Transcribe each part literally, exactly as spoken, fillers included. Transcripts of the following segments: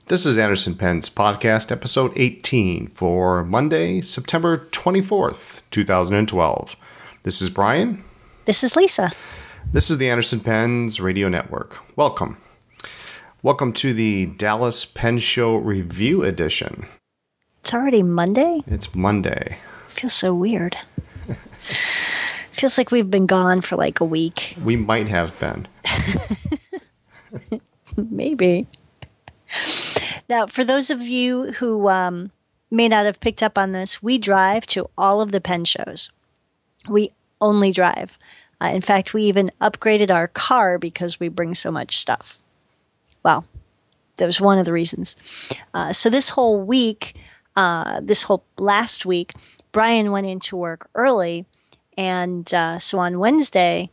This is Anderson Penn's podcast, episode eighteen for Monday, September twenty-fourth, twenty twelve. This is Brian. This is Lisa. This is the Anderson Penn's Radio Network. Welcome. Welcome to the Dallas Penn Show Review Edition. It's already Monday? It's Monday. Feels so weird. Feels like we've been gone for like a week. We might have been. Maybe. Now, for those of you who um, may not have picked up on this, we drive to all of the Penn shows. We only drive. Uh, in fact, we even upgraded our car because we bring so much stuff. Well, that was one of the reasons. Uh, so this whole week, uh, this whole last week, Brian went into work early. And uh, so on Wednesday,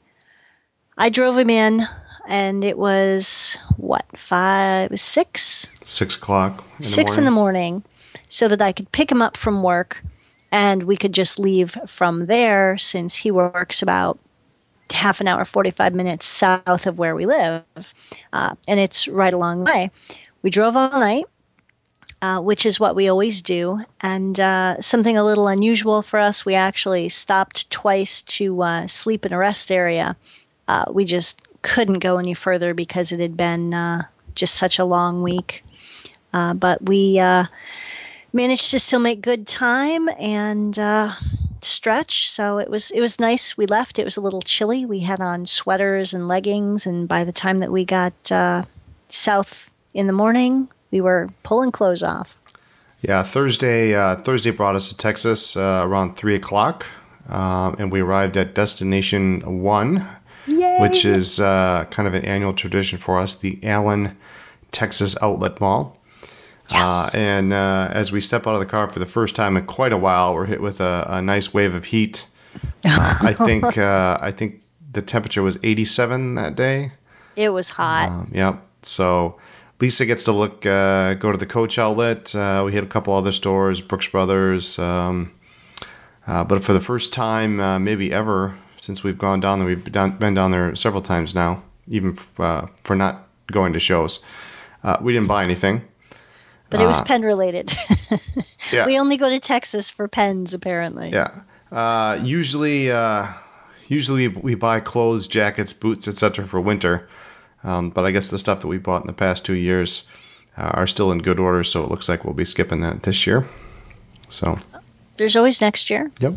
I drove him in. And it was, what, five, six? Six o'clock in the Six morning. in the morning, so that I could pick him up from work, and we could just leave from there, since he works about half an hour, forty-five minutes south of where we live. Uh, and it's right along the way. We drove all night, uh, which is what we always do. And uh, something a little unusual for us, we actually stopped twice to uh, sleep in a rest area. Uh, we just couldn't go any further because it had been uh, just such a long week. Uh, but we uh, managed to still make good time and uh, stretch. So it was it was nice. We left. It was a little chilly. We had on sweaters and leggings. And by the time that we got uh, south in the morning, we were pulling clothes off. Yeah, Thursday uh, Thursday brought us to Texas uh, around three o'clock. Um, and we arrived at Destination One. Yay. Which is uh, kind of an annual tradition for us, the Allen, Texas Outlet Mall. Yes. Uh, and uh, as we step out of the car for the first time in quite a while, we're hit with a, a nice wave of heat. Uh, I think uh, I think the temperature was eighty-seven that day. It was hot. Um, yep. So Lisa gets to look, uh, go to the Coach Outlet. Uh, we hit a couple other stores, Brooks Brothers. Um, uh, but for the first time, uh, maybe ever, since we've gone down there, we've down, been down there several times now, even uh, for not going to shows. Uh, we didn't buy anything. But it was uh, Penn related. Yeah. We only go to Texas for pens, apparently. Yeah. Uh, usually, uh, usually we buy clothes, jackets, boots, et cetera for winter. Um, but I guess the stuff that we bought in the past two years uh, are still in good order, so it looks like we'll be skipping that this year. So. There's always next year. Yep.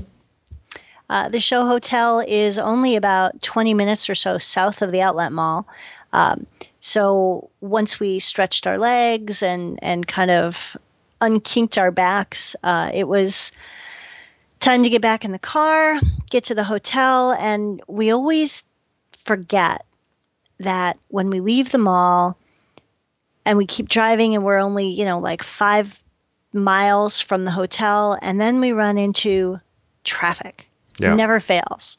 Uh, the show hotel is only about twenty minutes or so south of the outlet mall. Um, so once we stretched our legs and, and kind of unkinked our backs, uh, it was time to get back in the car, get to the hotel. And we always forget that when we leave the mall and we keep driving and we're only, you know, like five miles from the hotel, and then we run into traffic. Yeah. Never fails.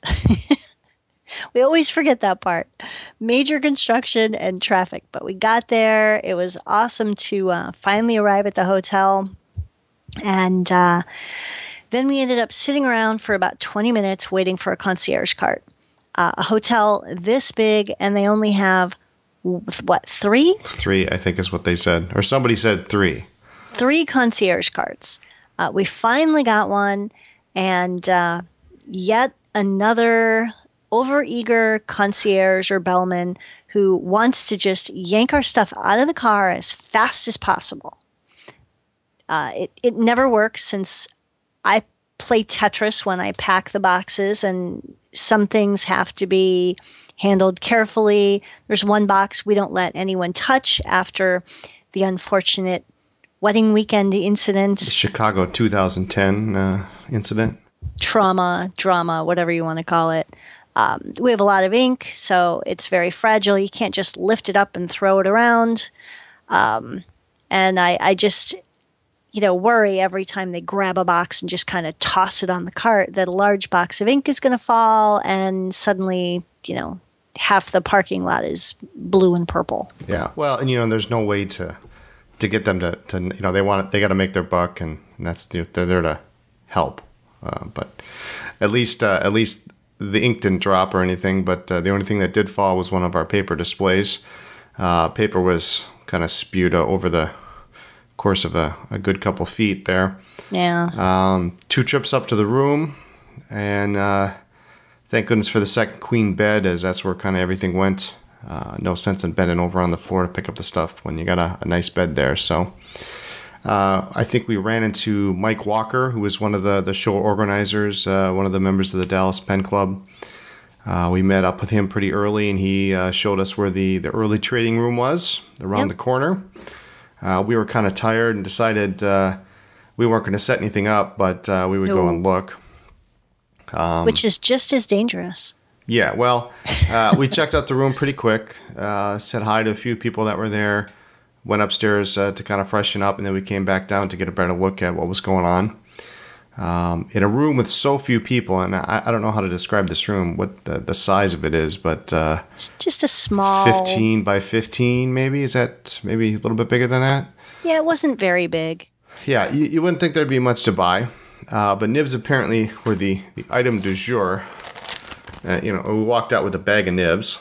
We always forget that part. Major construction and traffic. But we got there. It was awesome to uh, finally arrive at the hotel. And uh, then we ended up sitting around for about twenty minutes waiting for a concierge cart. Uh, a hotel this big, and they only have, what, three? Three, I think is what they said. Or somebody said three. Three concierge carts. Uh, we finally got one, and uh, yet another overeager concierge or bellman who wants to just yank our stuff out of the car as fast as possible. Uh, it, it never works, since I play Tetris when I pack the boxes, and some things have to be handled carefully. There's one box we don't let anyone touch after the unfortunate wedding weekend incident. The Chicago two thousand ten uh, incident. Trauma, drama, whatever you want to call it. Um, we have a lot of ink, so it's very fragile. You can't just lift it up and throw it around. Um, and I, I just, you know, worry every time they grab a box and just kind of toss it on the cart that a large box of ink is going to fall, and suddenly, you know, half the parking lot is blue and purple. Yeah. Well, and you know, there's no way to to get them to, to you know, they want it, they got to make their buck, and, and that's they're there to help. Uh, but at least uh, at least the ink didn't drop or anything. But uh, the only thing that did fall was one of our paper displays. Uh, paper was kind of spewed over the course of a, a good couple feet there. Yeah. Um, two trips up to the room, and uh, thank goodness for the second queen bed, as that's where kind of everything went. Uh, no sense in bending over on the floor to pick up the stuff when you got a, a nice bed there. So uh, I think we ran into Mike Walker, who was one of the, the show organizers, uh, one of the members of the Dallas Pen Club. Uh, we met up with him pretty early, and he uh, showed us where the, the early trading room was, around Yep. the corner. Uh, we were kind of tired and decided uh, we weren't going to set anything up, but uh, we would No. go and look. Um, Which is just as dangerous. Yeah, well, uh, we checked out the room pretty quick, uh, said hi to a few people that were there, went upstairs uh, to kind of freshen up, and then we came back down to get a better look at what was going on. Um, in a room with so few people, and I, I don't know how to describe this room, what the, the size of it is, but uh, It's just a small. fifteen by fifteen, maybe? Is that maybe a little bit bigger than that? Yeah, it wasn't very big. Yeah, you, you wouldn't think there'd be much to buy, uh, but nibs apparently were the, the item du jour. Uh, you know, we walked out with a bag of nibs.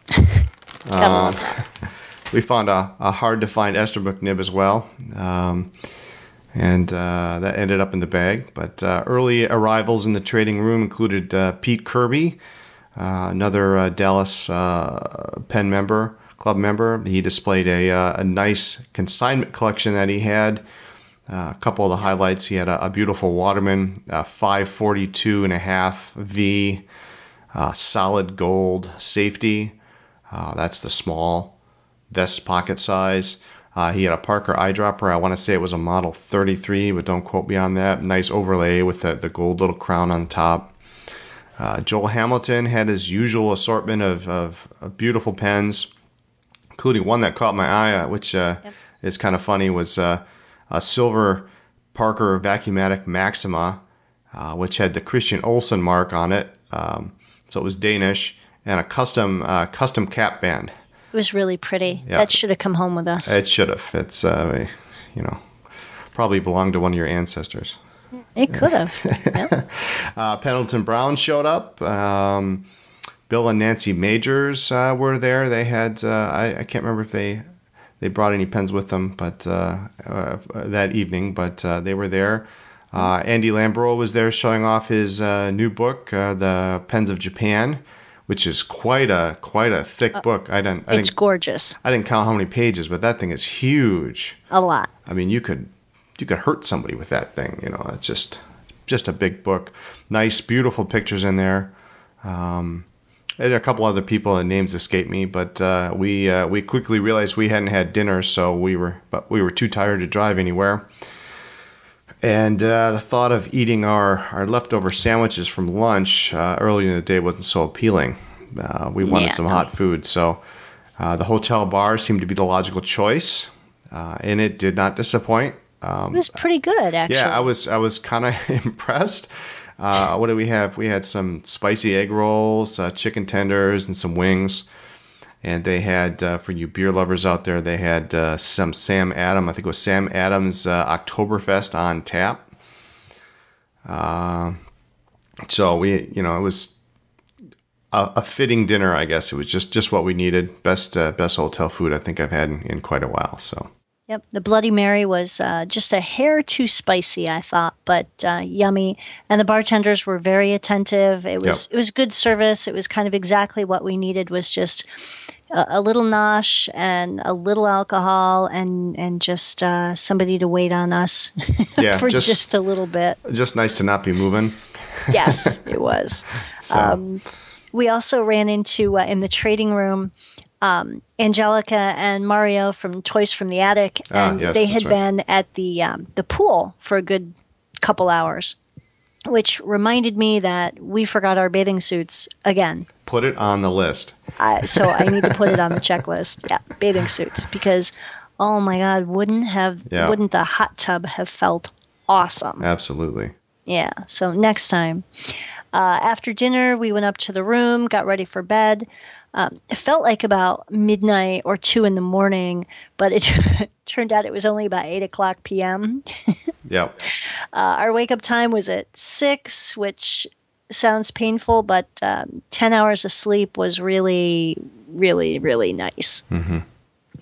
Gotta love that. We found a, a hard-to-find Esterbrook nib as well, um, and uh, that ended up in the bag. But uh, early arrivals in the trading room included uh, Pete Kirby, uh, another uh, Dallas uh, pen member, club member. He displayed a, uh, a nice consignment collection that he had. Uh, a couple of the highlights, he had a, a beautiful Waterman uh, five forty-two and a half V, uh, solid gold safety. Uh, that's the small vest pocket size. Uh, he had a Parker eyedropper. I want to say it was a model thirty-three, but don't quote me on that. Nice overlay with the, the gold little crown on top. Uh, Joel Hamilton had his usual assortment of, of, of beautiful pens, including one that caught my eye, uh, which uh, Yep. is kind of funny, was uh, a silver Parker Vacuumatic Maxima, uh, which had the Christian Olsen mark on it. Um, so it was Danish, and a custom uh, custom cap band. It was really pretty. Yeah. That should have come home with us. It should have. It's, uh, you know, probably belonged to one of your ancestors. It could have. Yeah. Uh, Pendleton Brown showed up. Um, Bill and Nancy Majors uh, were there. They had, uh, I, I can't remember if they they brought any pens with them, but uh, uh, that evening, but uh, they were there. Uh, Andy Lambro was there showing off his uh, new book, uh, The Pens of Japan, which is quite a quite a thick book. I didn't I It's didn't gorgeous. I didn't count how many pages, but that thing is huge. A lot. I mean, you could you could hurt somebody with that thing. You know, it's just just a big book. Nice, beautiful pictures in there. Um, and a couple other people, and names escape me, but uh, we uh, we quickly realized we hadn't had dinner, so we were but we were too tired to drive anywhere. And uh, the thought of eating our, our leftover sandwiches from lunch uh, early in the day wasn't so appealing. Uh, we wanted Yeah, some no. hot food, so uh, the hotel bar seemed to be the logical choice, uh, and it did not disappoint. Um, It was pretty good, actually. yeah, I was I was kind of impressed. Uh, what did we have? We had some spicy egg rolls, uh, chicken tenders, and some wings. And they had, uh, for you beer lovers out there, they had uh, some Sam Adams, I think it was Sam Adams uh, Oktoberfest on tap. Uh, so we, you know, it was a, a fitting dinner, I guess. It was just, just what we needed. Best uh, best hotel food I think I've had in, in quite a while. So. Yep. The Bloody Mary was uh, just a hair too spicy, I thought, but uh, yummy. And the bartenders were very attentive. It was Yep. it was good service. It was kind of exactly what we needed. Was just a, a little nosh and a little alcohol, and and just uh, somebody to wait on us Yeah, for just- just, a little bit. Just nice to not be moving. Yes, it was. So. Um, we also ran into uh, in the trading room. Um, Angelica and Mario from Toys from the Attic, Ah, and yes, they that's had right. been at the um, the pool for a good couple hours, which reminded me that we forgot our bathing suits again. Put it on the list. I, so I need to put it on the checklist. Yeah, bathing suits, because oh my God, wouldn't have Yeah. wouldn't the hot tub have felt awesome? Absolutely. Yeah. So next time, uh, after dinner, we went up to the room, got ready for bed. Um, it felt like about midnight or two in the morning, but it turned out it was only about eight o'clock p m. Yep. Uh, our wake up time was at six, which sounds painful, but um, ten hours of sleep was really, really, really nice.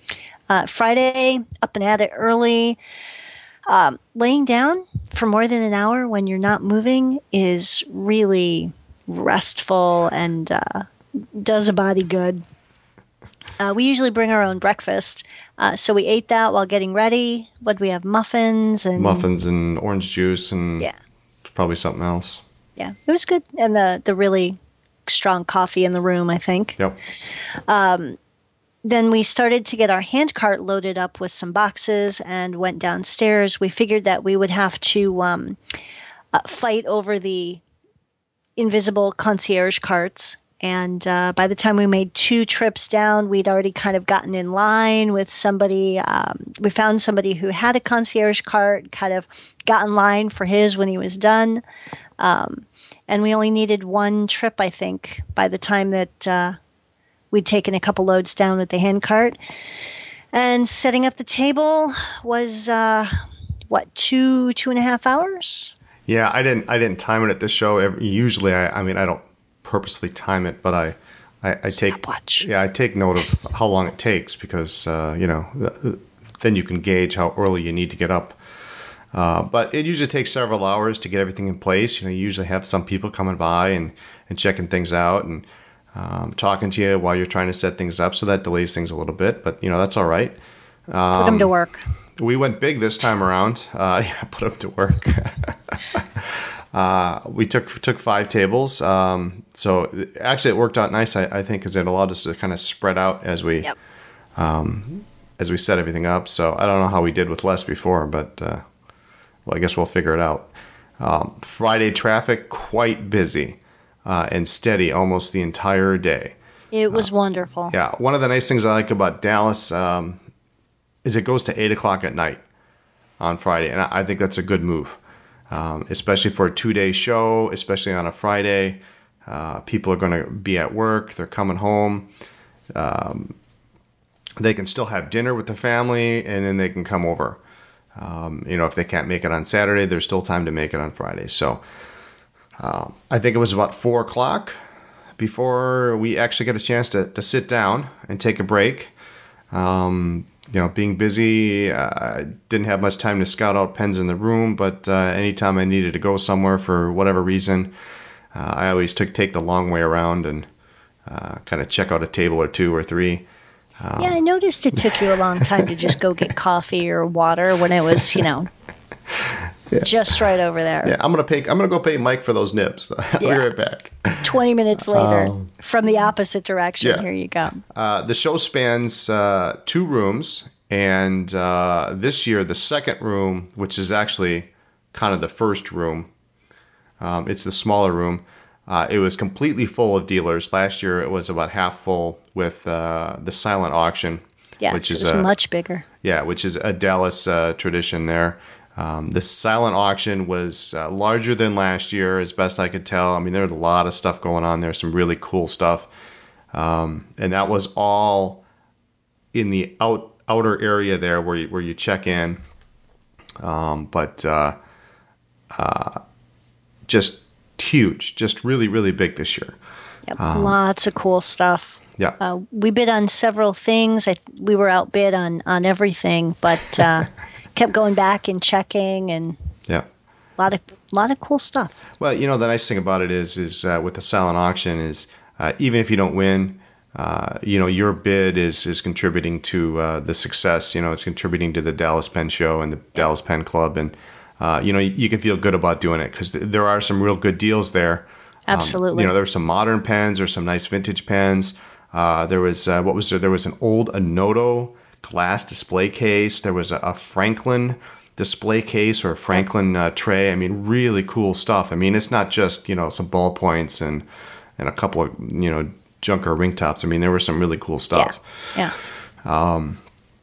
Uh, Friday, up and at it early. Um, laying down for more than an hour when you're not moving is really restful and uh, does a body good. Uh, we usually bring our own breakfast, uh, so we ate that while getting ready. What we have? Muffins and Muffins and orange juice and yeah, probably something else. yeah, it was good, and the the really strong coffee in the room, I think. Yep. Then we started to get our hand cart loaded up with some boxes and went downstairs. We figured that we would have to um, uh, fight over the invisible concierge carts. And uh, by the time we made two trips down, we'd already kind of gotten in line with somebody. Um, we found somebody who had a concierge cart, kind of got in line for his when he was done. Um, and we only needed one trip, I think, by the time that uh, we'd taken a couple loads down with the hand cart. And setting up the table was, uh, what, two, two and a half hours? Yeah, I didn't. I didn't time it at this show. Every, usually, I, I mean, I don't purposely time it, but I, I, I take. Stopwatch. Yeah, I take note of how long it takes because uh, you know, th- then you can gauge how early you need to get up. Uh, but it usually takes several hours to get everything in place. You know, you usually have some people coming by and, and checking things out and um, talking to you while you're trying to set things up. So that delays things a little bit, but you know, that's all right. Um, Put them to work. We went big this time around. Uh, yeah, put them to work. uh, we took took five tables. Um, so actually, it worked out nice. I, I think because it allowed us to kind of spread out as we Yep. um, as we set everything up. So I don't know how we did with less before, but uh, well, I guess we'll figure it out. Um, Friday traffic quite busy uh, and steady almost the entire day. It was uh, wonderful. Yeah, one of the nice things I like about Dallas. Um, is it goes to eight o'clock at night on Friday. And I think that's a good move, um, especially for a two-day show, especially on a Friday. Uh, people are going to be at work. They're coming home. Um, they can still have dinner with the family, and then they can come over. Um, you know, if they can't make it on Saturday, there's still time to make it on Friday. So um, I think it was about four o'clock before we actually get a chance to, to sit down and take a break. Um, You know, being busy, I uh, didn't have much time to scout out pens in the room, but uh, anytime I needed to go somewhere for whatever reason, uh, I always took take the long way around and uh, kind of check out a table or two or three. Um, yeah, I noticed it took you a long time to just go get coffee or water when it was, you know, yeah. just right over there. Yeah, I'm gonna pay. I'm gonna go pay Mike for those nibs. I'll yeah. be right back. Twenty minutes later, um, from the opposite direction. Yeah. Here you go. Uh, the show spans uh, two rooms, and uh, this year the second room, which is actually kind of the first room, um, it's the smaller room. Uh, it was completely full of dealers. Last year it was about half full with uh, the silent auction. Yeah, which so is it was a, much bigger. Yeah, which is a Dallas uh, tradition there. Um, the silent auction was uh, larger than last year, as best I could tell. I mean, there was a lot of stuff going on there, some really cool stuff. Um, and that was all in the out, outer area there where you, where you check in. Um, but uh, uh, just huge, just really, really big this year. Yep, um, lots of cool stuff. Yeah. Uh, we bid on several things. I, we were outbid on, on everything, but... Uh, kept going back and checking, and yeah, a lot of lot of cool stuff. Well, you know, the nice thing about it is, is uh, with the silent auction is uh, even if you don't win, uh, you know, your bid is is contributing to uh, the success. You know, it's contributing to the Dallas Pen Show and the yeah. Dallas Pen Club, and uh, you know, you, you can feel good about doing it because th- there are some real good deals there. Absolutely. Um, you know, there's some modern pens, there's some nice vintage pens. Uh, there was uh, what was there? There was an old Anoto glass display case. There was a, a Franklin display case or a Franklin uh, tray. I mean, really cool stuff. I mean, it's not just, you know, some ballpoints and and a couple of, you know, junker ring tops. I mean, there was some really cool stuff. Yeah. yeah. Um,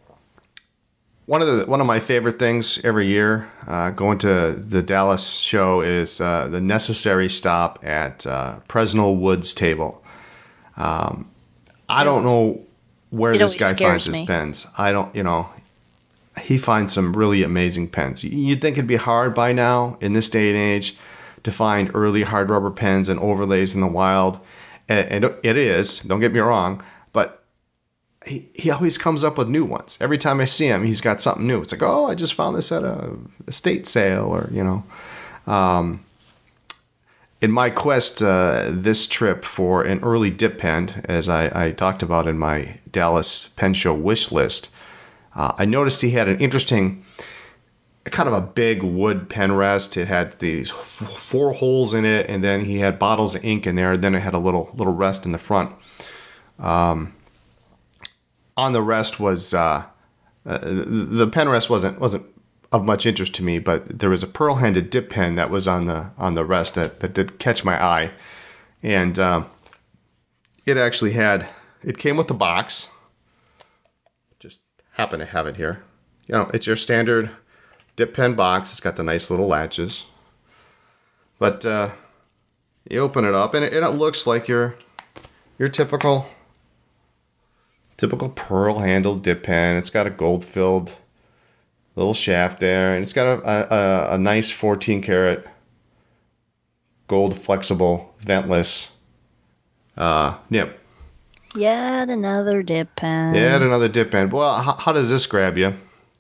one of the one of my favorite things every year uh, going to the Dallas show is uh, the necessary stop at uh, Presnell Wood's table. Um, I don't know where It this guy scares finds his me. pens. I don't, you know, he finds some really amazing pens. You'd think it'd be hard by now in this day and age to find early hard rubber pens and overlays in the wild. And, and it is, don't get me wrong, but he, he always comes up with new ones. Every time I see him, he's got something new. It's like, oh, I just found this at a estate sale, or, you know. Um, in my quest uh, this trip for an early dip pen, as I, I talked about in my Dallas Pen Show wish list, uh, I noticed he had an interesting, kind of a big wood pen rest. It had these f- four holes in it, and then he had bottles of ink in there. And then it had a little little rest in the front. Um, on the rest was uh, uh, the pen rest wasn't wasn't of much interest to me, but there was a pearl-handed dip pen that was on the on the rest that, that did catch my eye, and um, it actually had it came with the box. Just happen to have it here. You know, it's your standard dip pen box. It's got the nice little latches, but uh, you open it up, and it, it looks like your your typical typical pearl-handled dip pen. It's got a gold-filled little shaft there, and it's got a, a, a nice fourteen karat gold flexible ventless uh, nib. Yet another dip pen. Yet another dip pen. Well, how, how does this grab you?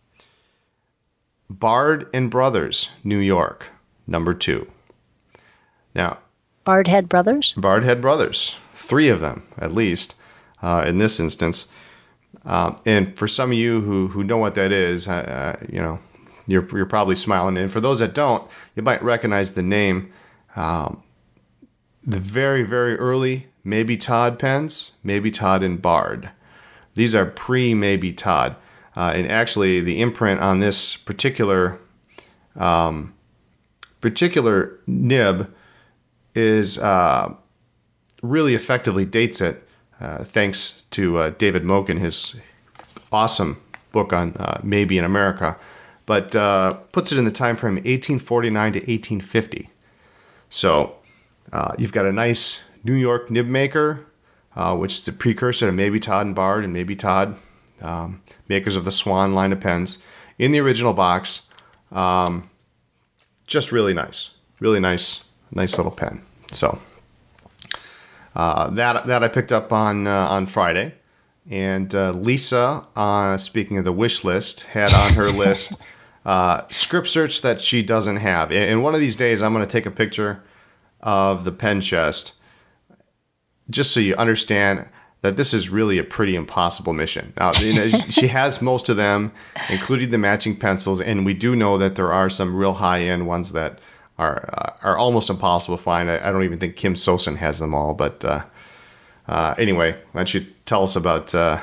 Bard and Brothers, New York, number two. Now, Bardhead Brothers? Bardhead Brothers, three of them at least uh, in this instance. Um, and for some of you who, who know what that is, uh, you know, you're you're probably smiling. And for those that don't, you might recognize the name. Um, the very, very early Maybe Todd pens, Maybe Todd and Bard. These are pre-Maybe Todd. Uh, and actually, the imprint on this particular um, particular nib is uh, really effectively dates it. Uh, thanks to uh, David Moken, his awesome book on uh, Maybe in America, but uh, puts it in the time frame eighteen forty-nine to eighteen fifty. So uh, you've got a nice New York nib maker, uh, which is the precursor to Maybe Todd and Bard and Maybe Todd, um, makers of the Swan line of pens, in the original box. Um, just really nice, really nice, nice little pen. So. Uh, that that I picked up on uh, on Friday, and uh, Lisa, uh, speaking of the wish list, had on her list uh, script search that she doesn't have. And one of these days, I'm going to take a picture of the pen chest, just so you understand that this is really a pretty impossible mission. Now, you know, she has most of them, including the matching pencils, and we do know that there are some real high end ones that are uh, are almost impossible to find. I, I don't even think Kim Sosin has them all. But uh, uh, anyway, why don't you tell us about... Uh...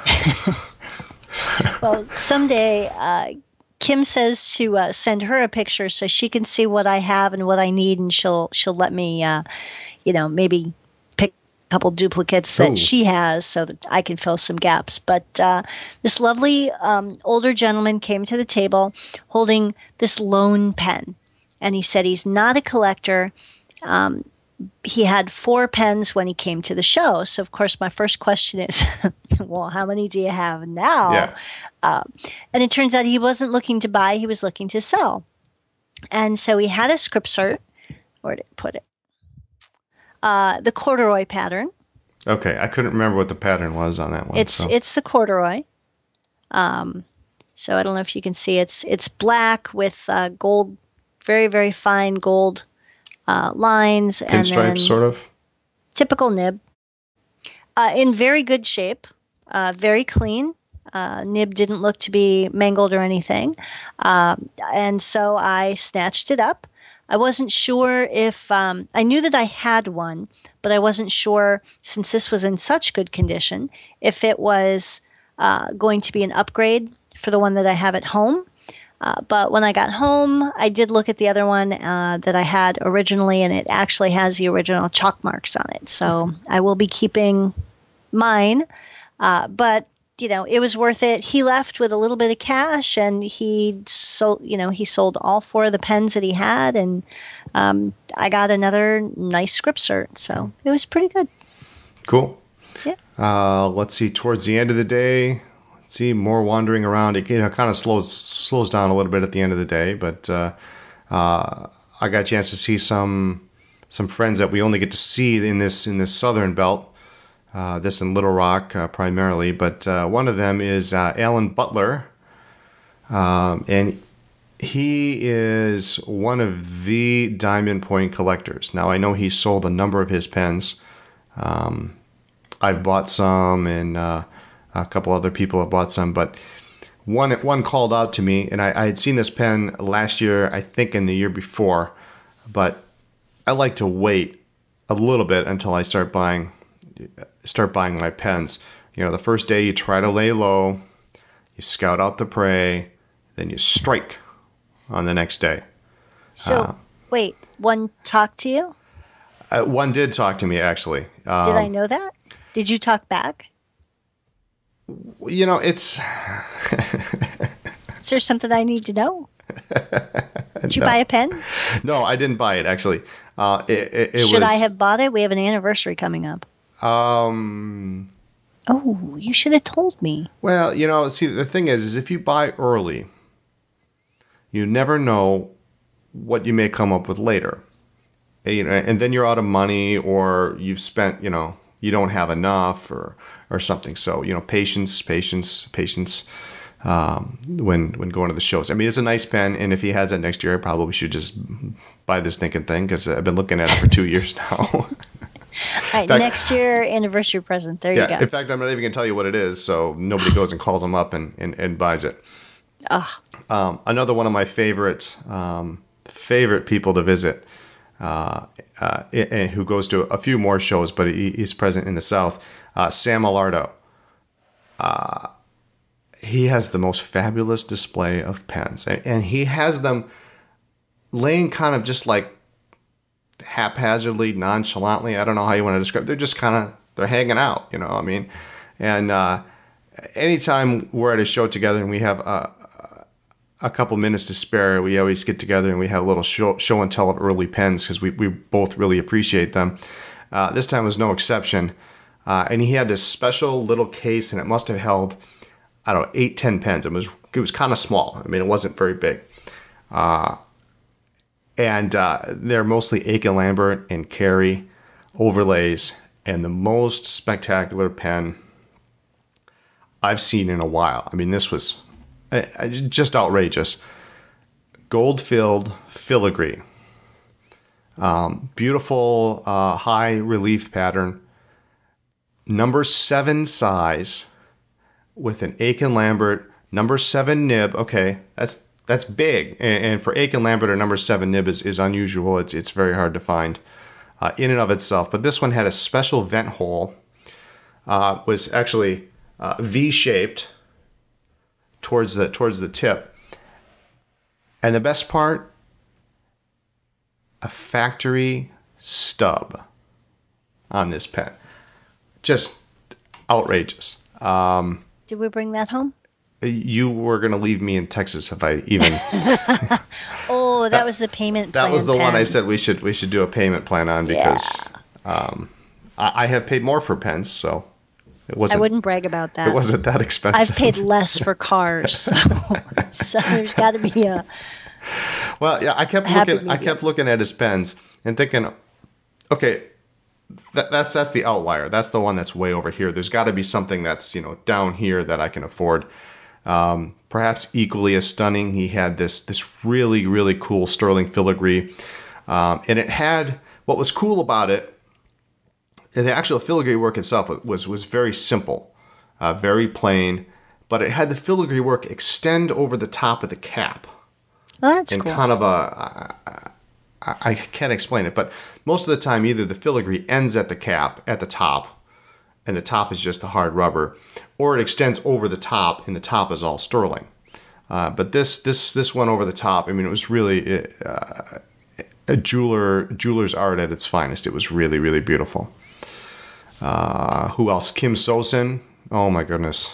Well, someday uh, Kim says to uh, send her a picture so she can see what I have and what I need, and she'll she'll let me, uh, you know, maybe pick a couple duplicates that Ooh. she has so that I can fill some gaps. But uh, this lovely um, older gentleman came to the table holding this lone pen. And he said he's not a collector. Um, he had four pens when he came to the show. So, of course, my first question is, well, how many do you have now? Yeah. Uh, and it turns out he wasn't looking to buy. He was looking to sell. And so he had a script cert. Where did it put it? Uh, the corduroy pattern. Okay, I couldn't remember what the pattern was on that one. It's so. it's the corduroy. Um, so I don't know if you can see. It's, it's black with uh, gold, very, very fine gold uh, lines. Pinstripes, and then sort of? Typical nib. Uh, in very good shape. Uh, very clean. Uh, nib didn't look to be mangled or anything. Um, and so I snatched it up. I wasn't sure if... Um, I knew that I had one, but I wasn't sure, since this was in such good condition, if it was uh, going to be an upgrade for the one that I have at home. Uh, but when I got home, I did look at the other one uh, that I had originally, and it actually has the original chalk marks on it. So I will be keeping mine. Uh, but, you know, it was worth it. He left with a little bit of cash, and he sold, you know, he sold all four of the pens that he had, and um, I got another nice script cert. So it was pretty good. Cool. Yeah. Uh, let's see, towards the end of the day... See, more wandering around. It, you know, kind of slows slows down a little bit at the end of the day, but uh, uh, I got a chance to see some some friends that we only get to see in this in this southern belt Uh, this in Little Rock uh, primarily, but uh, one of them is uh, Alan Butler, um, and he is one of the Diamond Point collectors. Now, I know he's sold a number of his pens. Um, I've bought some, and uh, a couple other people have bought some, but one one called out to me, and I, I had seen this pen last year, I think in the year before, but I like to wait a little bit until I start buying start buying my pens. You know, the first day you try to lay low, you scout out the prey, then you strike on the next day. So, uh, wait, one talked to you? Uh, one did talk to me, actually. Um, Did I know that? Did you talk back? You know, it's... Is there something I need to know? Did you no. buy a pen? No, I didn't buy it, actually. Uh, it, it, it should was, I have bought it? We have an anniversary coming up. Um... Oh, you should have told me. Well, you know, see, the thing is, is if you buy early, you never know what you may come up with later. You know, and then you're out of money, or you've spent, you know, you don't have enough, or or something. So, you know, patience, patience, patience um, when when going to the shows. I mean, it's a nice pen, and if he has it next year, I probably should just buy this stinking thing, because I've been looking at it for two years now. All right, fact, next year, anniversary present. There yeah, you go. In fact, I'm not even going to tell you what it is, so nobody goes and calls him up and, and, and buys it. Oh. Um, another one of my favorite um, favorite people to visit, uh, uh, and who goes to a few more shows, but he, he's present in the South, uh, Sam Alardo. Uh, he has the most fabulous display of pens, and, and he has them laying kind of just like haphazardly, nonchalantly. I don't know how you want to describe it. They're just kind of, they're hanging out, you know, I mean, and uh, anytime we're at a show together and we have a, a couple minutes to spare, we always get together and we have a little show, show and tell of early pens, because we, we both really appreciate them. Uh, this time was no exception. Uh, and he had this special little case, and it must have held, I don't know, eight, ten pens. It was, it was kind of small. I mean, it wasn't very big. Uh, And uh, they're mostly Aiken Lambert and Cary overlays, and the most spectacular pen I've seen in a while. I mean, this was uh, just outrageous. Gold-filled filigree. Um, beautiful uh, high relief pattern. Number seven size with an Aiken Lambert number seven nib. Okay, that's That's big, and, and for Aiken Lambert, a number seven nib is, is unusual. It's it's very hard to find uh, in and of itself. But this one had a special vent hole. Uh, was actually uh, V-shaped towards the towards the tip. And the best part, a factory stub on this pen. Just outrageous. Um, Did we bring that home? You were going to leave me in Texas if I even... oh, that, that was the payment plan. That was the pen. one I said we should we should do a payment plan on, because yeah. um, I, I have paid more for pens, so it wasn't... I wouldn't brag about that. It wasn't that expensive. I've paid less for cars, so, so there's got to be a... Well, yeah, I kept looking. Medium. I kept looking at his pens and thinking, okay, that, that's that's the outlier. That's the one that's way over here. There's got to be something that's, you know, down here that I can afford. Um, perhaps equally as stunning, he had this this really, really cool sterling filigree. Um, and it had, what was cool about it, and the actual filigree work itself was, was very simple, uh, very plain, but it had the filigree work extend over the top of the cap. Oh, that's and cool. kind of a, I, I can't explain it, but most of the time either the filigree ends at the cap, at the top, and the top is just the hard rubber, or it extends over the top, and the top is all sterling. Uh, but this this this one over the top, I mean, it was really uh, a jeweler jeweler's art at its finest. It was really, really beautiful. Uh, who else? Kim Sosin. Oh my goodness,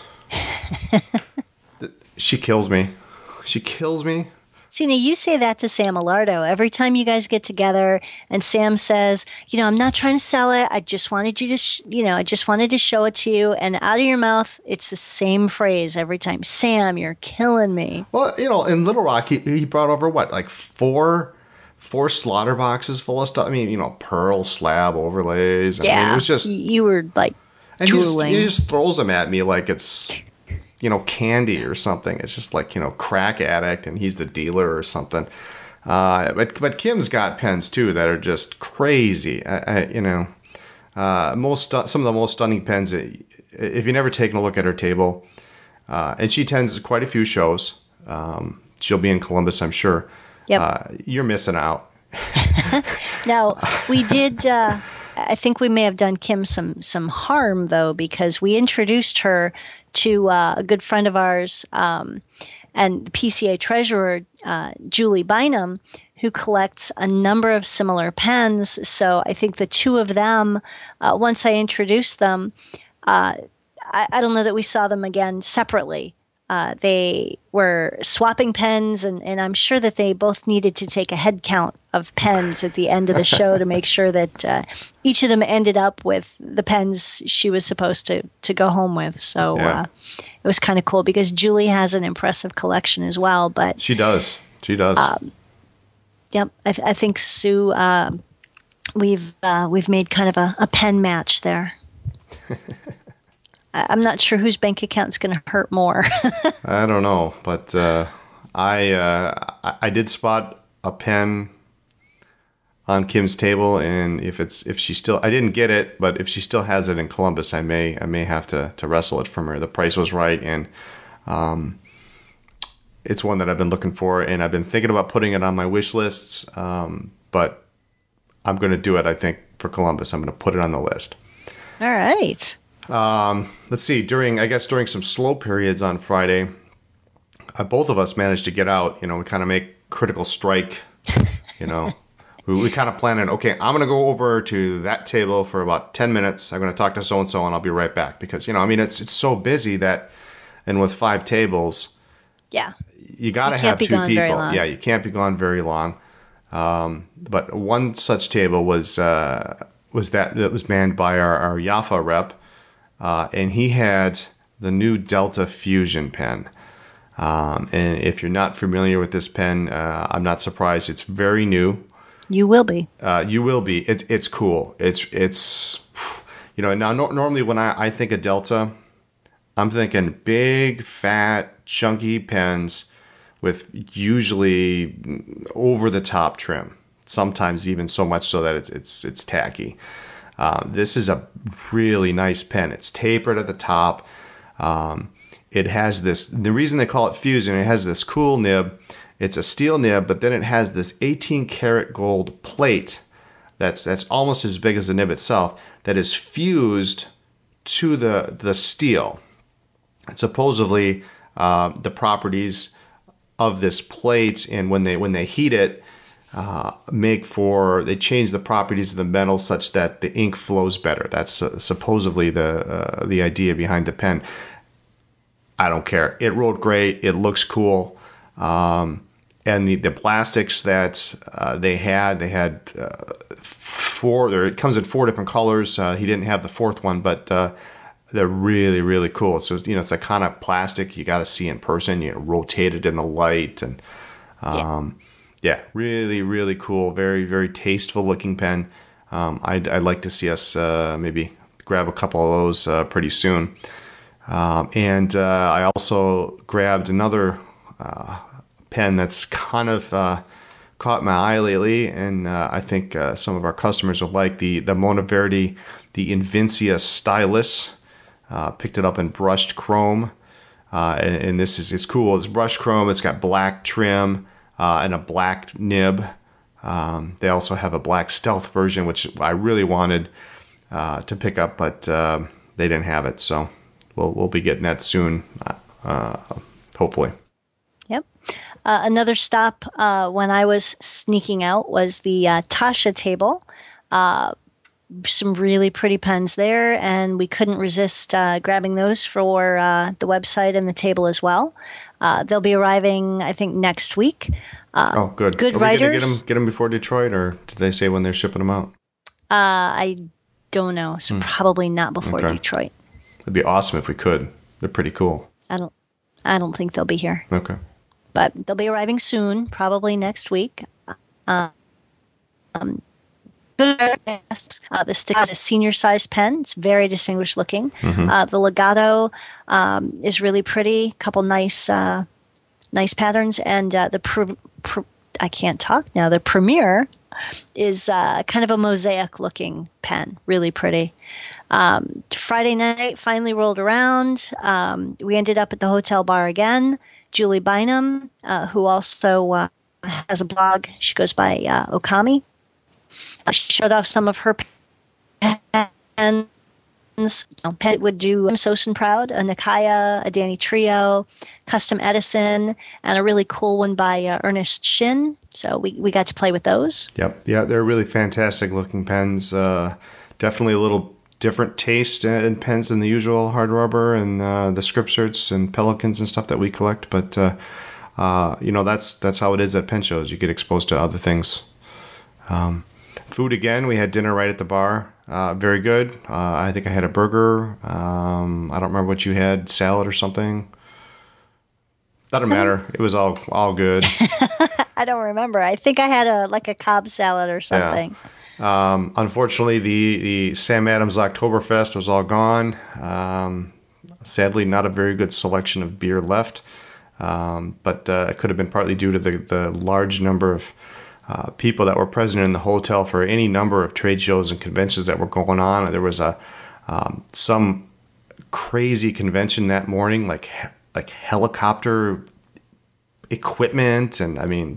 she kills me. She kills me. See, now you say that to Sam Alardo every time you guys get together, and Sam says, you know, I'm not trying to sell it. I just wanted you to, sh- you know, I just wanted to show it to you. And out of your mouth, it's the same phrase every time. Sam, you're killing me. Well, you know, in Little Rock, he, he brought over what, like four, four slaughter boxes full of stuff. I mean, you know, pearl slab overlays. I yeah, mean, it was just. You were like And he just, drooling. he just throws them at me like it's, you know, candy or something. It's just like, you know, crack addict and he's the dealer or something. Uh, but but Kim's got pens too that are just crazy. I, I, you know, uh, most some of the most stunning pens. If you've never taken a look at her table, uh, and she attends quite a few shows. Um, she'll be in Columbus, I'm sure. Yep. Uh, you're missing out. Now, we did, uh, I think we may have done Kim some, some harm, though, because we introduced her to uh, a good friend of ours um, and the P C A treasurer, uh, Julie Bynum, who collects a number of similar pens. So I think the two of them, uh, once I introduced them, uh, I, I don't know that we saw them again separately. Uh, they were swapping pens, and, and I'm sure that they both needed to take a head count of pens at the end of the show to make sure that uh, each of them ended up with the pens she was supposed to, to go home with. So Yeah. uh, it was kind of cool because Julie has an impressive collection as well. But She does. She does. Um, yep, I, th- I think Sue, uh, we've uh, we've made kind of a, a pen match there. I'm not sure whose bank account's going to hurt more. I don't know, but uh, I, uh, I I did spot a pen on Kim's table, and if it's if she still I didn't get it, but if she still has it in Columbus, I may I may have to to wrestle it from her. The price was right, and um, it's one that I've been looking for, and I've been thinking about putting it on my wish lists, um, but I'm going to do it. I think for Columbus, I'm going to put it on the list. All right. Um, let's see. During, I guess, during some slow periods on Friday, uh, both of us managed to get out. You know, we kind of make critical strike. You know, we, we kind of planned it. Okay, I'm gonna go over to that table for about ten minutes. I'm gonna talk to so and so, and I'll be right back. Because you know, I mean, it's it's so busy that, and with five tables, Yeah. you got to You can't have be two gone very people. long. Yeah, you can't be gone very long. Um, but one such table was uh, was that that was manned by our, our Jaffa rep. Uh, and he had the new Delta Fusion pen. Um, and if you're not familiar with this pen, uh, I'm not surprised. It's very new. You will be. Uh, you will be. It's it's cool. It's it's you know now no, normally when I, I think of Delta, I'm thinking big, fat, chunky pens with usually over the top trim. Sometimes even so much so that it's it's it's tacky. Um, this is a really nice pen. It's tapered at the top. Um, it has this, the reason they call it Fusion, it has this cool nib. It's a steel nib, but then it has this eighteen karat gold plate that's that's almost as big as the nib itself that is fused to the, the steel. And supposedly uh, the properties of this plate, and when they when they heat it, Uh, make for they change the properties of the metal such that the ink flows better. That's uh, supposedly the uh, the idea behind the pen. I don't care. It wrote great. It looks cool. Um, and the, the plastics that uh, they had, they had uh, four. There, it comes in four different colors. Uh, he didn't have the fourth one, but uh, they're really really cool. So you know, it's a kind of plastic you got to see in person. You know, rotated in the light and. Um, Yeah. Yeah, really, really cool. Very, very tasteful looking pen. Um, I'd, I'd like to see us uh, maybe grab a couple of those uh, pretty soon. Um, and uh, I also grabbed another uh, pen that's kind of uh, caught my eye lately, and uh, I think uh, some of our customers will like the the Monteverde, the Invincia Stylus. Uh, picked it up in brushed chrome, uh, and, and this is it's cool. It's brushed chrome. It's got black trim. Uh, and a black nib. Um, they also have a black stealth version, which I really wanted uh, to pick up, but uh, they didn't have it. So we'll we'll be getting that soon, uh, hopefully. Yep. Uh, another stop uh, when I was sneaking out was the uh, Tasha table. Uh, some really pretty pens there, and we couldn't resist uh, grabbing those for uh, the website and the table as well. Uh, they'll be arriving, I think, next week. Uh, oh, good. Good Are we writers. Get them, get them before Detroit, or did they say when they're shipping them out? Uh, I don't know, so probably not before Okay. Detroit. It'd be awesome if we could. They're pretty cool. I don't. I don't think they'll be here, Okay. but they'll be arriving soon, probably next week. Uh, um, Uh, the stick is a senior size pen. It's very distinguished looking. Mm-hmm. Uh, the Legato um, is really pretty. A couple nice, uh, nice patterns, and uh, the pr- pr- I can't talk now. The Premier is uh, kind of a mosaic looking pen. Really pretty. Um, Friday night finally rolled around. Um, we ended up at the hotel bar again. Julie Bynum, uh, who also uh, has a blog. She goes by uh, Okami. Uh, she showed off some of her pens. You know, Pen would do I'm So Proud, a Nakaya, a Danny Trio, custom Edison, and a really cool one by uh, Ernest Shin. So we, we got to play with those. Yep. Yeah, they're really fantastic looking pens. Uh, definitely a little different taste in pens than the usual hard rubber and uh, the Scriptserts and Pelicans and stuff that we collect. But, uh, uh, you know, that's that's how it is at pen shows. You get exposed to other things. Um, food again, we had dinner right at the bar. Uh, very good. Uh, I think I had a burger. Um, I don't remember what you had, salad or something. Doesn't matter. It was all all good. I don't remember. I think I had a like a Cobb salad or something. Yeah. Um, unfortunately, the, the Sam Adams Oktoberfest was all gone. Um, sadly, not a very good selection of beer left. Um, but uh, it could have been partly due to the, the large number of uh, people that were present in the hotel for any number of trade shows and conventions that were going on. There was a um, some crazy convention that morning, like like helicopter equipment, and I mean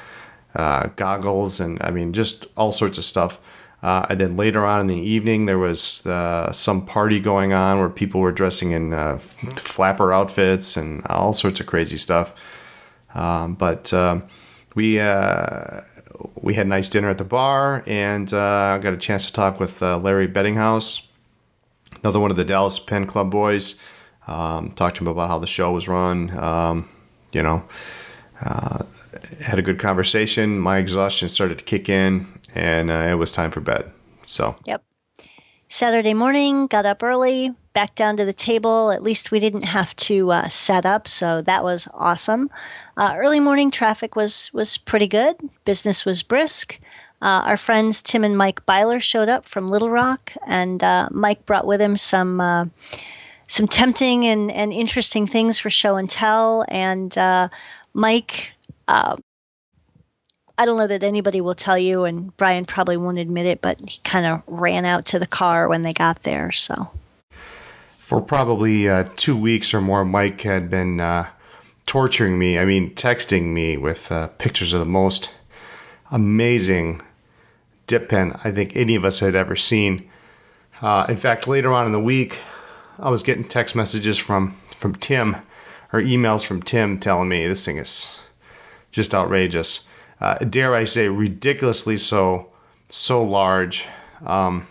uh, goggles, and I mean just all sorts of stuff. Uh, and then later on in the evening, there was uh, some party going on where people were dressing in uh, flapper outfits and all sorts of crazy stuff. Um, but uh, we uh, we had a nice dinner at the bar, and uh, I got a chance to talk with uh, Larry Bettinghouse, another one of the Dallas Pen Club boys. Um, talked to him about how the show was run. Um, you know, uh, had a good conversation. My exhaustion started to kick in, and uh, it was time for bed. So, yep. Saturday morning, got up early, back down to the table. At least we didn't have to uh, set up, so that was awesome. Uh, early morning traffic was was pretty good. Business was brisk. Uh, our friends Tim and Mike Byler showed up from Little Rock, and uh, Mike brought with him some uh, some tempting and, and interesting things for show and tell. And uh, Mike, uh, I don't know that anybody will tell you, and Brian probably won't admit it, but he kind of ran out to the car when they got there. So, for probably uh, two weeks or more, Mike had been uh, torturing me. I mean, texting me with uh, pictures of the most amazing dip pen I think any of us had ever seen. Uh, in fact, later on in the week, I was getting text messages from, from Tim, or emails from Tim telling me this thing is just outrageous. Uh, dare I say, ridiculously so, so large. Um,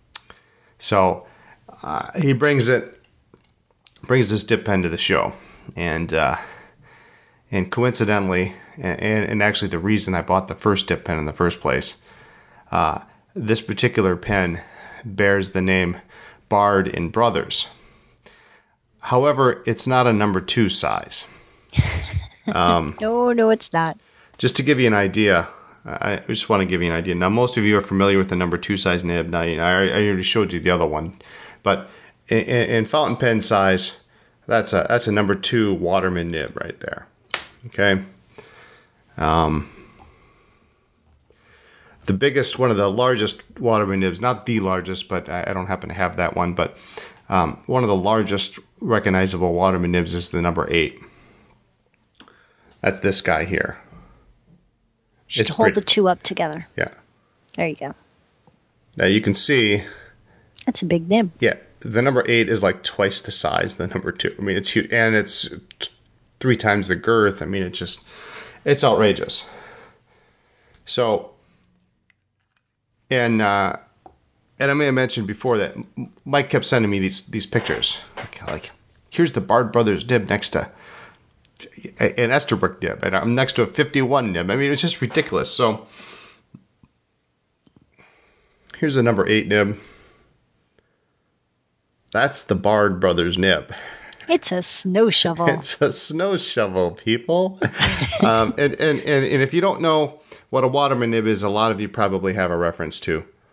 so uh, he brings it, brings this dip pen to the show, and uh, and coincidentally, and, and actually the reason I bought the first dip pen in the first place, uh, this particular pen bears the name Bard and Brothers. However, it's not a number two size. Um, no, no, it's not. Just to give you an idea, I just want to give you an idea. Now, most of you are familiar with the number two size nib. Now, you know, I, I already showed you the other one, but in, in fountain pen size, that's a that's a number two Waterman nib right there. Okay. Um, the biggest, one of the largest Waterman nibs, not the largest, but I, I don't happen to have that one, but um, one of the largest recognizable Waterman nibs is the number eight. That's this guy here. Just hold pretty, the two up together. Yeah. There you go. Now you can see. That's a big nib. Yeah. The number eight is like twice the size of the number two. I mean, it's huge. And it's t- three times the girth. I mean, it just, it's outrageous. So, and, uh, and I may have mentioned before that Mike kept sending me these, these pictures. Like, like, here's the Bard Brothers nib next to an Esterbrook nib, and I'm next to a fifty-one nib. I mean, it's just ridiculous. So here's the number eight nib. That's the Bard Brothers nib. It's a snow shovel. It's a snow shovel, people. um, and, and, and, and if you don't know what a Waterman nib is, a lot of you probably have a reference to.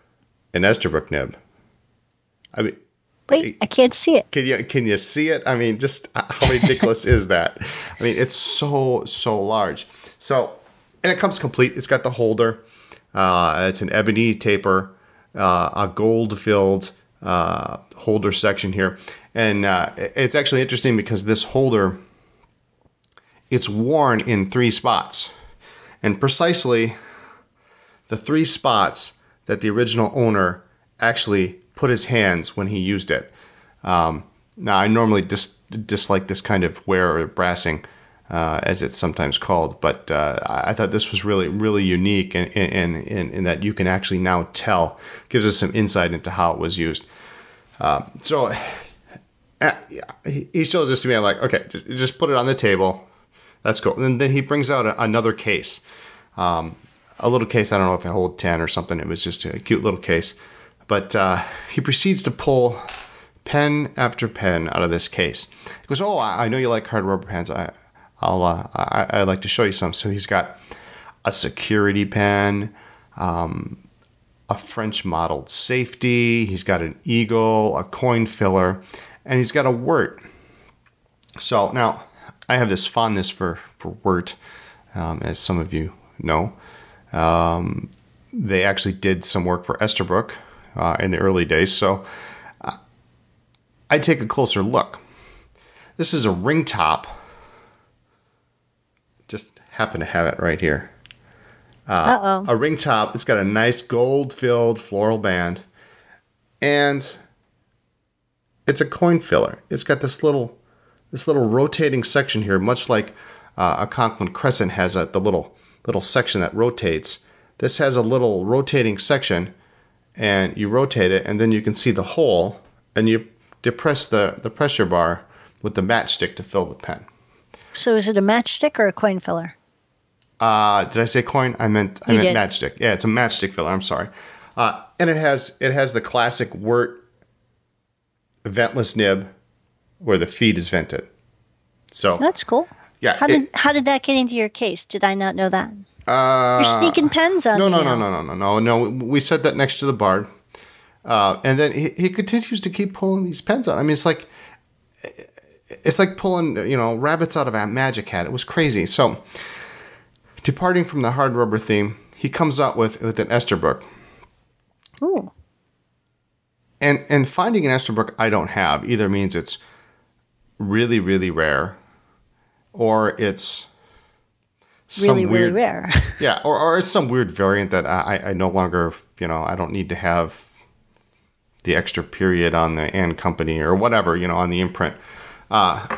an Esterbrook nib. I mean, Wait, I can't see it. Can you can you see it? I mean, just how ridiculous is that? I mean, it's so so large. So, and it comes complete. It's got the holder. Uh, it's an ebony taper, uh, a gold filled uh, holder section here, and uh, it's actually interesting because this holder, it's worn in three spots, and precisely the three spots that the original owner actually put his hands when he used it. Um, now, I normally dis- dislike this kind of wear or brassing, uh, as it's sometimes called, but uh, I thought this was really, really unique in, in, in, in that you can actually now tell, gives us some insight into how it was used. Uh, so uh, he shows this to me. I'm like, okay, just, just put it on the table. That's cool. And then he brings out a, another case, um, a little case. I don't know if it holds ten or something. It was just a cute little case. But uh, he proceeds to pull pen after pen out of this case. He goes, "Oh, I, I know you like hard rubber pens. I, I'll, uh, I, I'd like to show you some." So he's got a security pen, um, a French modeled safety. He's got an eagle, a coin filler, and he's got a wort. So now I have this fondness for for wort, um, as some of you know. Um, they actually did some work for Esterbrook Uh, in the early days, so uh, I take a closer look. This is a ring top. Just happen to have it right here. Uh, Uh-oh. A ring top. It's got a nice gold-filled floral band, and it's a coin filler. It's got this little, this little rotating section here, much like uh, a Conklin Crescent has a the little little section that rotates. This has a little rotating section. And you rotate it, and then you can see the hole, and you depress the, the pressure bar with the matchstick to fill the pen. So is it a matchstick or a coin filler? Uh, did I say coin? I meant I You meant did. matchstick. Yeah, it's a matchstick filler. I'm sorry. Uh, and it has it has the classic wort ventless nib where the feed is vented. So That's cool. yeah, How it- did how did that get into your case? Did I not know that? Uh, You're sneaking pens on No, me no, no, now. no, no, no, no, no. We set that next to the bar. Uh, and then he, he continues to keep pulling these pens out. I mean, it's like, it's like pulling, you know, rabbits out of a magic hat. It was crazy. So, departing from the hard rubber theme, he comes out with, with an Esterbrook. Ooh. And, and finding an Esterbrook I don't have either means it's really, really rare, or it's some Really, weird, really rare. yeah, or, or it's some weird variant that I, I no longer, you know, I don't need to have the extra period on the and company or whatever, you know, on the imprint. Uh,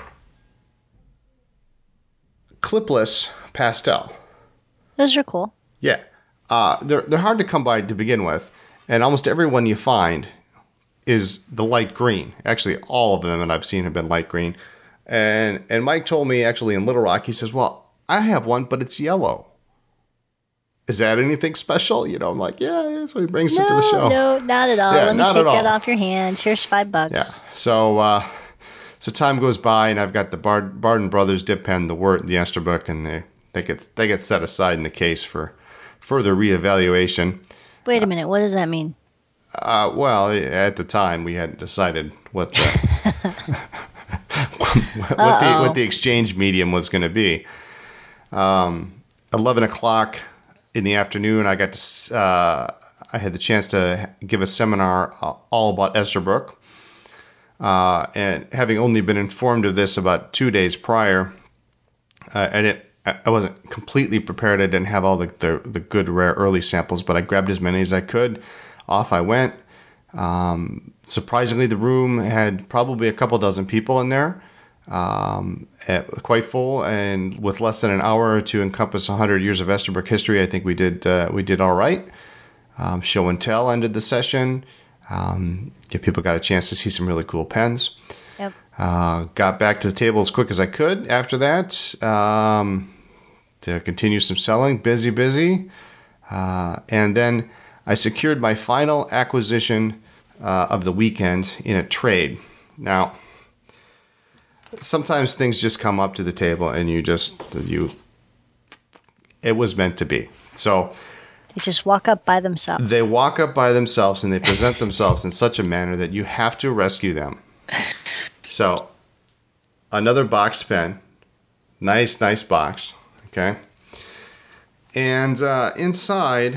clipless pastel. Those are cool. Yeah. Uh, they're, they're hard to come by to begin with. And almost everyone you find is the light green. Actually, all of them that I've seen have been light green. And, and Mike told me actually in Little Rock, he says, well, I have one, but it's yellow. Is that anything special? You know, I'm like, yeah, yeah. So he brings No, it to the show. no, not at all. Yeah, Let me not take at all. that off your hands. Here's five bucks. Yeah. So, uh, so time goes by, and I've got the Bard, Barden Brothers dip pen, the wort, the Esterbrook, and they they get they get set aside in the case for further reevaluation. Wait a minute. What does that mean? Uh, well, at the time, we hadn't decided what the, what, the what the exchange medium was going to be. Um, Eleven o'clock in the afternoon, I got to uh, I had the chance to give a seminar uh, all about Esterbrook, uh, and having only been informed of this about two days prior, uh, and it I wasn't completely prepared. I didn't have all the, the the good rare early samples, but I grabbed as many as I could. Off I went. Um, surprisingly, the room had probably a couple dozen people in there. Um, at, quite full, and with less than an hour to encompass one hundred years of Esterbrook history, I think we did uh, we did all right. Um, show and tell ended the session. Um, people got a chance to see some really cool pens. Yep. Uh, got back to the table as quick as I could after that um, to continue some selling. Busy, busy. Uh, and then I secured my final acquisition uh, of the weekend in a trade. Now, sometimes things just come up to the table and you just, you, it was meant to be. So They just walk up by themselves. They walk up by themselves and they present themselves in such a manner that you have to rescue them. So, another boxed pen. Nice, nice box. Okay. And uh, inside,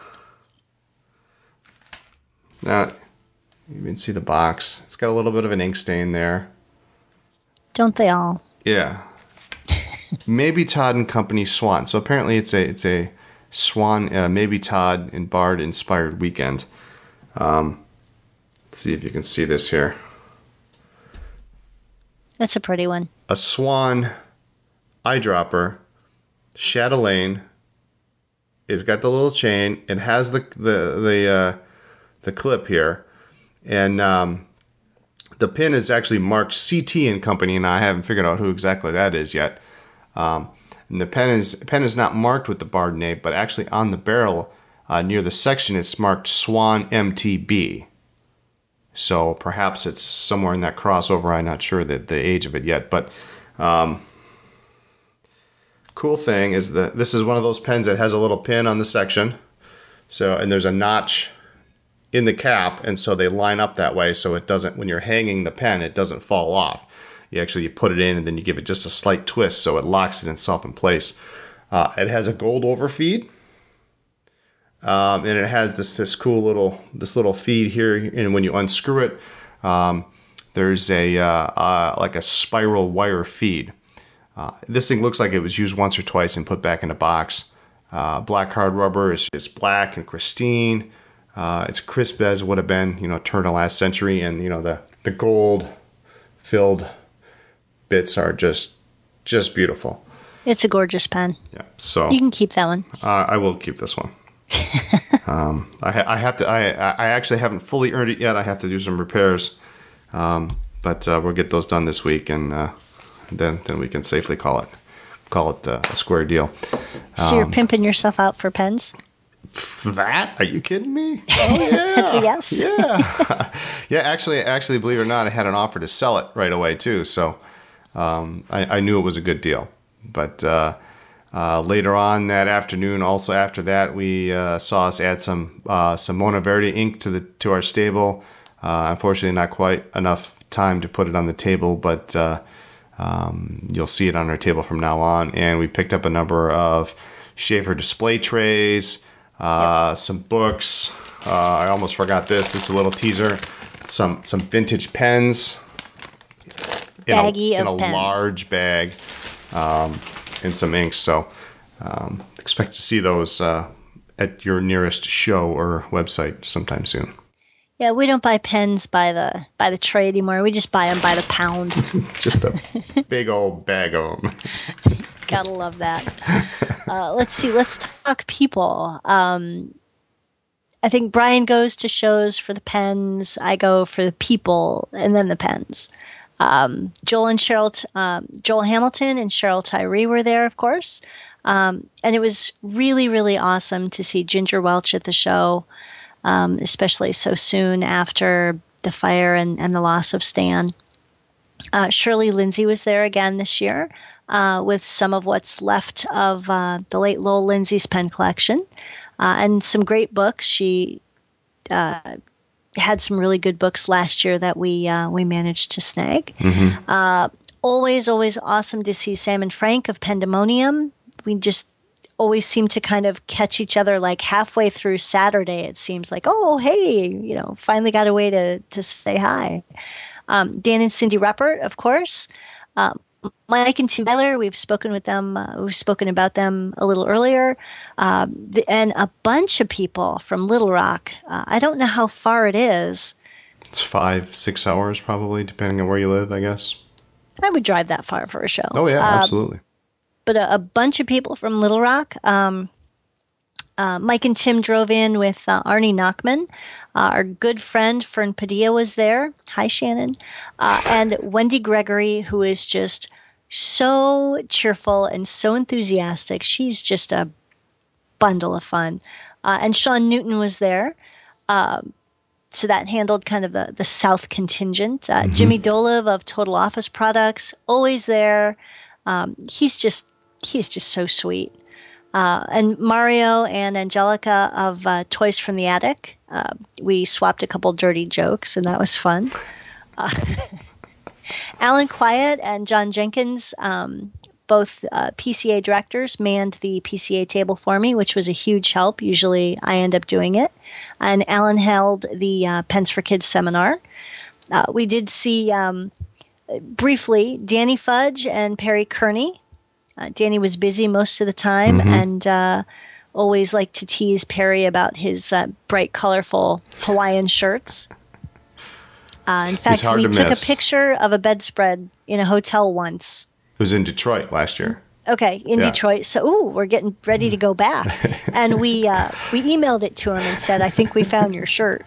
now you can see the box. It's got a little bit of an ink stain there. Don't they all? Yeah. Maybe Todd and Company Swan. So apparently it's a it's a Swan, uh, Maybe Todd and Bard inspired weekend. Um, let's see if you can see this here. That's a pretty one. A Swan eyedropper, chatelaine. It's got the little chain. It has the the the uh, the clip here, and um, the pin is actually marked C T and Company, and I haven't figured out who exactly that is yet. Um, and the pen is pen is not marked with the Bard name, but actually on the barrel uh, near the section it's marked Swan M T B. So perhaps it's somewhere in that crossover. I'm not sure that the age of it yet, but um, cool thing is that this is one of those pens that has a little pin on the section. So and there's a notch in the cap, and so they line up that way so it doesn't, when you're hanging the pen, it doesn't fall off. You actually you put it in and then you give it just a slight twist so it locks it itself in place. Uh, it has a gold overfeed, um, and it has this this cool little this little feed here. And when you unscrew it, um, there's a uh, uh, like a spiral wire feed. Uh, this thing looks like it was used once or twice and put back in a box. Uh, black hard rubber is just black and pristine. Uh, it's crisp as would have been, you know, turn of last century, and you know the the gold filled bits are just just beautiful. It's a gorgeous pen. Yeah, so you can keep that one. Uh, I will keep this one. um, I, ha- I have to. I I actually haven't fully earned it yet. I have to do some repairs, um, but uh, we'll get those done this week, and uh, then then we can safely call it call it uh, a square deal. So um, you're pimping yourself out for pens? That? Are you kidding me? Oh yeah, that's a yes. yeah, yeah. Actually, actually, believe it or not, I had an offer to sell it right away too. So um, I, I knew it was a good deal. But uh, uh, later on that afternoon, also after that, we uh, saw us add some uh, some Monteverde ink to the to our stable. Uh, unfortunately, not quite enough time to put it on the table, but uh, um, you'll see it on our table from now on. And we picked up a number of Schaefer display trays. Uh, yep. Some books. Uh, I almost forgot this. This is a little teaser. Some some vintage pens. In Baggie a, in of a pens. large bag, um, and some inks. So um, expect to see those uh, at your nearest show or website sometime soon. Yeah, we don't buy pens by the by the tray anymore. We just buy them by the pound. Just a big old bag of them. Gotta love that. Uh, let's see. Let's talk people. Um, I think Brian goes to shows for the pens. I go for the people, and then the pens. Um, Joel and Cheryl, um, Joel Hamilton and Cheryl Tyree were there, of course, um, and it was really, really awesome to see Ginger Welch at the show, um, especially so soon after the fire and, and the loss of Stan. Uh, Shirley Lindsay was there again this year uh, with some of what's left of uh, the late Lowell Lindsay's pen collection uh, and some great books. She uh, had some really good books last year that we uh, we managed to snag. Mm-hmm. Uh, always, always awesome to see Sam and Frank of Pendemonium. We just always seem to kind of catch each other like halfway through Saturday. It seems like, oh, hey, you know, finally got a way to to say hi. Um, Dan and Cindy Ruppert, of course. Um, Mike and Tim Tyler, we've spoken with them. Uh, we've spoken about them a little earlier. Um, the, and a bunch of people from Little Rock. Uh, I don't know how far it is. It's five, six hours probably, depending on where you live, I guess. I would drive that far for a show. Oh, yeah, uh, absolutely. But a, a bunch of people from Little Rock. Um, Uh, Mike and Tim drove in with uh, Arnie Nachman. Uh, our good friend Fern Padilla was there. Hi, Shannon. Uh, and Wendy Gregory, who is just so cheerful and so enthusiastic. She's just a bundle of fun. Uh, and Sean Newton was there. Uh, so that handled kind of the, the South contingent. Uh, mm-hmm. Jimmy Dolive of Total Office Products, always there. Um, he's just he's just so sweet. Uh, and Mario and Angelica of uh, Toys from the Attic. Uh, we swapped a couple dirty jokes, and that was fun. Uh, Alan Quiet and John Jenkins, um, both uh, P C A directors, manned the P C A table for me, which was a huge help. Usually I end up doing it. And Alan held the uh, Pens for Kids seminar. Uh, we did see, um, briefly, Danny Fudge and Perry Kearney. Uh, Danny was busy most of the time mm-hmm. and uh, always liked to tease Perry about his uh, bright, colorful Hawaiian shirts. Uh, in fact, we took miss. a picture of a bedspread in a hotel once. It was in Detroit last year. Okay, in yeah. Detroit. So, ooh, we're getting ready to go back. And we uh, we emailed it to him and said, I think we found your shirt.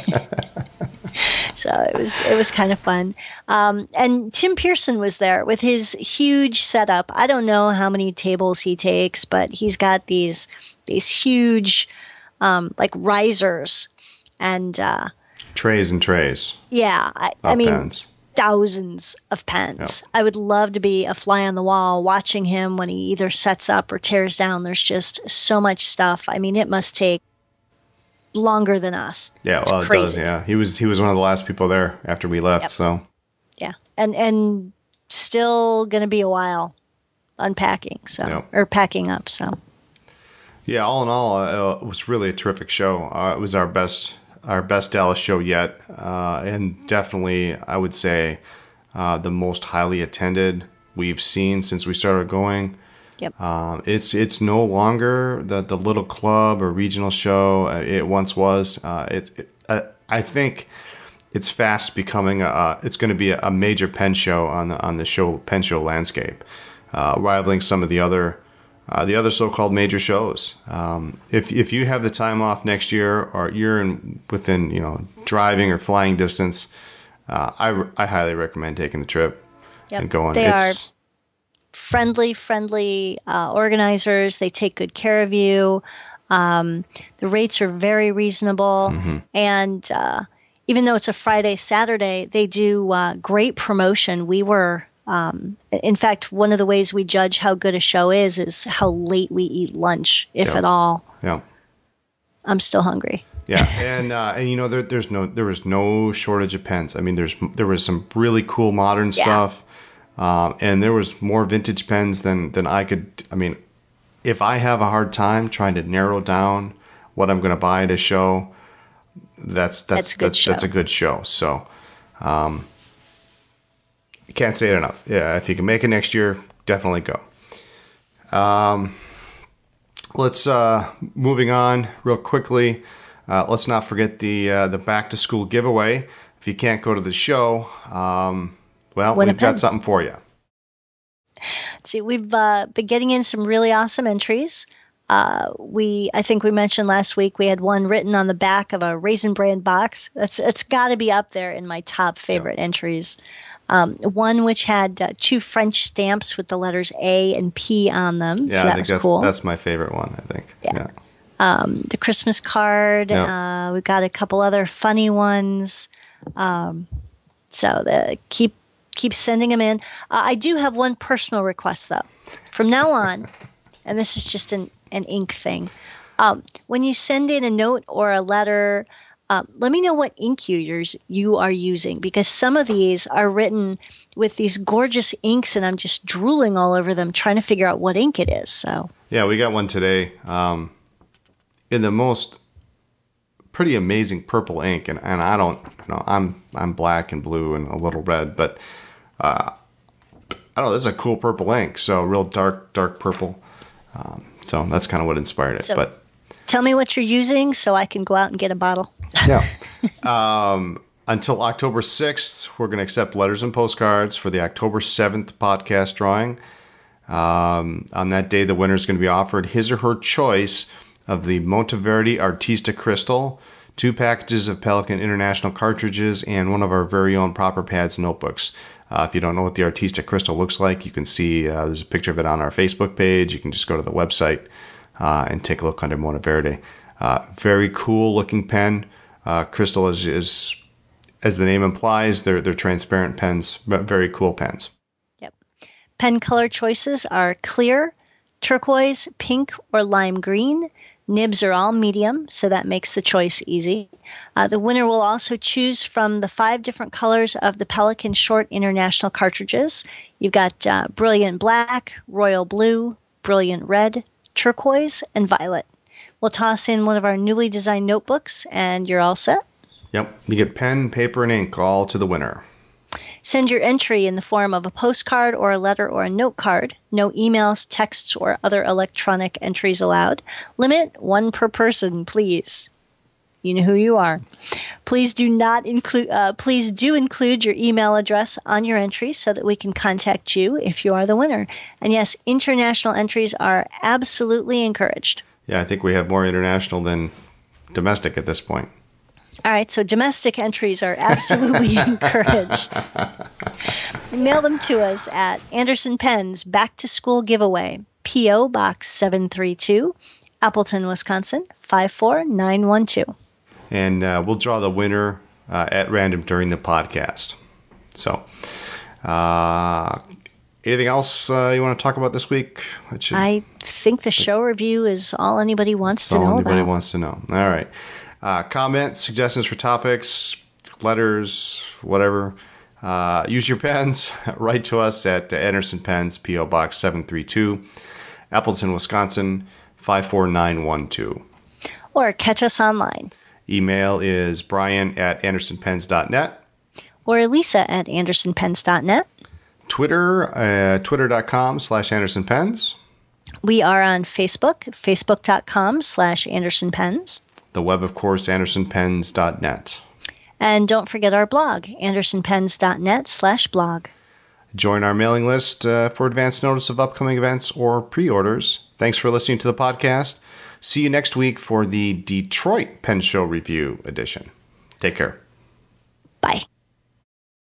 So it was it was kind of fun. Um, and Tim Pearson was there with his huge setup. I don't know how many tables he takes, but he's got these these huge um, like risers and uh, trays and trays. Yeah, I, I mean pens. Thousands of pens. Yep. I would love to be a fly on the wall watching him when he either sets up or tears down. There's just so much stuff. I mean, it must take longer than us. Yeah, it's well, crazy. It does. Yeah, he was he was one of the last people there after we left. Yep. So, yeah, and and still gonna be a while unpacking. So yep. or packing up. So, yeah, all in all, uh, it was really a terrific show. Uh, it was our best our best Dallas show yet, uh, and definitely I would say uh, the most highly attended we've seen since we started going. Yep. Um, it's it's no longer the, the little club or regional show it once was. Uh, it, it I, I think it's fast becoming a. It's going to be a major pen show on the on the show pen show landscape, uh, rivaling some of the other uh, the other so-called major shows. Um, if if you have the time off next year or you're in within you know driving or flying distance, uh, I I highly recommend taking the trip yep. and going. They it's, are friendly, friendly uh, organizers. They take good care of you. Um, the rates are very reasonable. Mm-hmm. And uh, even though it's a Friday, Saturday, they do uh, great promotion. We were, um, in fact, one of the ways we judge how good a show is, is how late we eat lunch, if yep. at all. Yeah. I'm still hungry. Yeah, and uh, and you know there, there's no there was no shortage of pens. I mean, there's there was some really cool modern yeah. stuff. Um, and there was more vintage pens than, than I could. I mean, if I have a hard time trying to narrow down what I'm going to buy at a show, that's that's that's that's, that's a good show. So, um, can't say it enough. Yeah, if you can make it next year, definitely go. Um, let's uh, moving on real quickly. Uh, let's not forget the uh, the back to school giveaway. If you can't go to the show. Um, Well, Win we've got something for you. See, we've uh, been getting in some really awesome entries. Uh, we, I think we mentioned last week, we had one written on the back of a Raisin Bran box. That's it's got to be up there in my top favorite yep. entries. Um, one which had uh, two French stamps with the letters A and P on them. Yeah, so that I think was that's, cool. That's my favorite one, I think. Yeah. yeah. Um, the Christmas card. Yep. Uh, we've got a couple other funny ones. Um, so the keep. Keep sending them in. Uh, I do have one personal request, though. From now on, and this is just an, an ink thing, um, when you send in a note or a letter, um, let me know what ink you, yours, you are using, because some of these are written with these gorgeous inks, and I'm just drooling all over them trying to figure out what ink it is. So yeah, we got one today um, in the most pretty amazing purple ink, and, and I don't, you know, I'm I'm black and blue and a little red, but Uh, I don't know. This is a cool purple ink. So real dark, dark purple. Um, so that's kind of what inspired it. So but tell me what you're using so I can go out and get a bottle. Yeah. Um, until October sixth, we're going to accept letters and postcards for the October seventh podcast drawing. Um, on that day, the winner is going to be offered his or her choice of the Monteverde Artista Crystal, two packages of Pelican International cartridges, and one of our very own Proper Pads notebooks. Uh, if you don't know what the Artista Crystal looks like, you can see uh, there's a picture of it on our Facebook page. You can just go to the website uh, and take a look under Monteverde. Uh, very cool looking pen. Uh, Crystal is, is, as the name implies, they're they're transparent pens, but very cool pens. Yep. Pen color choices are clear, turquoise, pink, or lime green. Nibs are all medium, so that makes the choice easy. Uh, the winner will also choose from the five different colors of the Pelican Short International cartridges. You've got uh, Brilliant Black, Royal Blue, Brilliant Red, Turquoise, and Violet. We'll toss in one of our newly designed notebooks, and you're all set. Yep, you get pen, paper, and ink all to the winner. Send your entry in the form of a postcard or a letter or a note card. No emails, texts, or other electronic entries allowed. Limit one per person, please. You know who you are. Please do not include. Uh, please do include your email address on your entry so that we can contact you if you are the winner. And yes, international entries are absolutely encouraged. Yeah, I think we have more international than domestic at this point. All right, so domestic entries are absolutely encouraged. Mail them to us at Anderson Pens Back to School Giveaway, P O. Box seven three two, Appleton, Wisconsin, five four nine one two. And uh, we'll draw the winner uh, at random during the podcast. So, uh, anything else uh, you want to talk about this week? Should, I think the show review is all anybody wants to know about. All anybody wants to know. All right. Uh, comments, suggestions for topics, letters, whatever. Uh, use your pens. Write to us at Anderson Pens, P O. Box seven three two, Appleton, Wisconsin, five four nine one two. Or catch us online. Email is brian at anderson pens dot net. Or Lisa at anderson pens dot net. Twitter, uh, twitter.com slash andersonpens. We are on Facebook, facebook.com slash andersonpens. The web, of course, anderson pens dot net. And don't forget our blog, anderson pens dot net slash blog. Join our mailing list uh, for advance notice of upcoming events or pre-orders. Thanks for listening to the podcast. See you next week for the Detroit Pen Show Review edition. Take care. Bye.